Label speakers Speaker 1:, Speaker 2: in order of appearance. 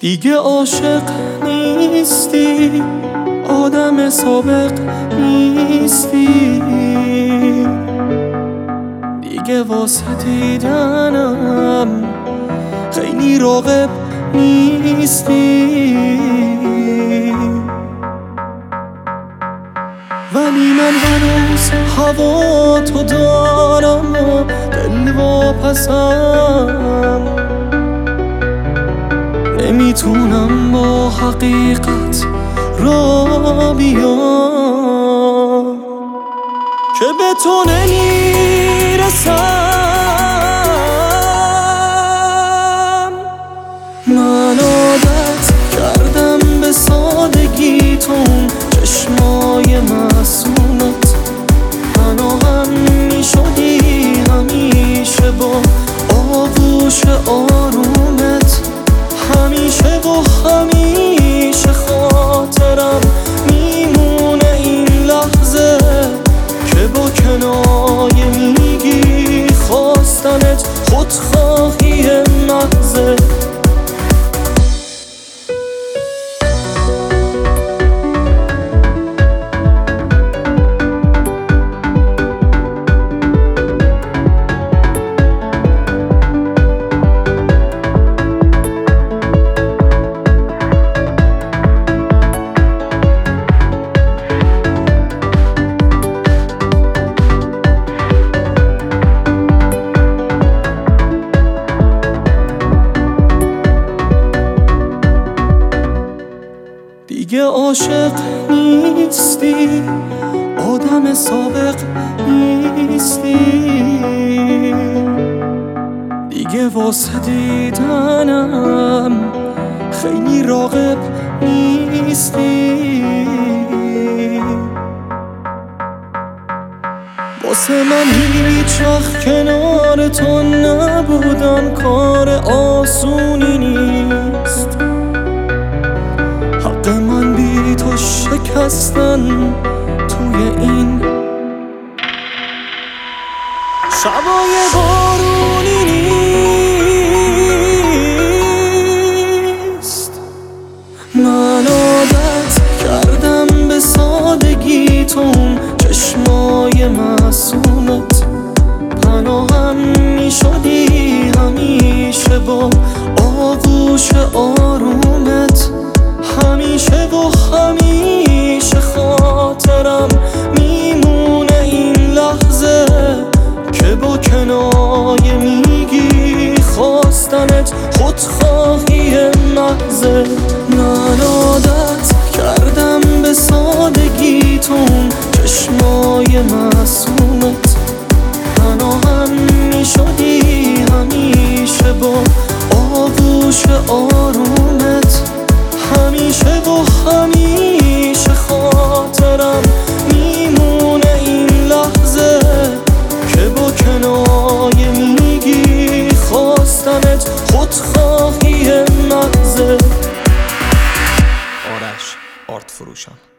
Speaker 1: دیگه عاشق نیستی، آدم سابق نیستی، دیگه واسه دیدنم خیلی راغب نیستی. ولی من هنوز هوا تو دارم و دل واپسم، نمیتونم با حقیقت را بیام که به تو نمیرسم. من عادت کردم به سادگیتون، چشمای معصومت پناهم میشدی همیشه با آغوش آرومت، همیشه و همیشه خاطرم میمونه این لحظه که با کنایه میگی خواستنت خودخواهی محضه. دیگه عاشق نیستی، آدم سابق نیستی، دیگه واسه دیدنم خیلی راغب نیستی. واسه من هیچ وقت کنار تو نبودن کار آسونی نیست، حق من بی تو شکستن توی این شبای بارونی نیست. من عادت کردم به سادگیتون، چشمای معصومت پناهم میشدی همیشه با آغوش آرومت، همیشه و همیشه خاطرم میمونه این لحظه که با کنایه میگی خواستنت خودخواهی محضه. من عادت کردم به سادگیتون، چشمای معصومت پناهم میشدی همیشه با آغوش آرومت، همیشه و همیشه خاطرم میمونه این لحظه که با کنایه میگی خواستنت خودخواهی محضه.
Speaker 2: آرش آرت فروشان.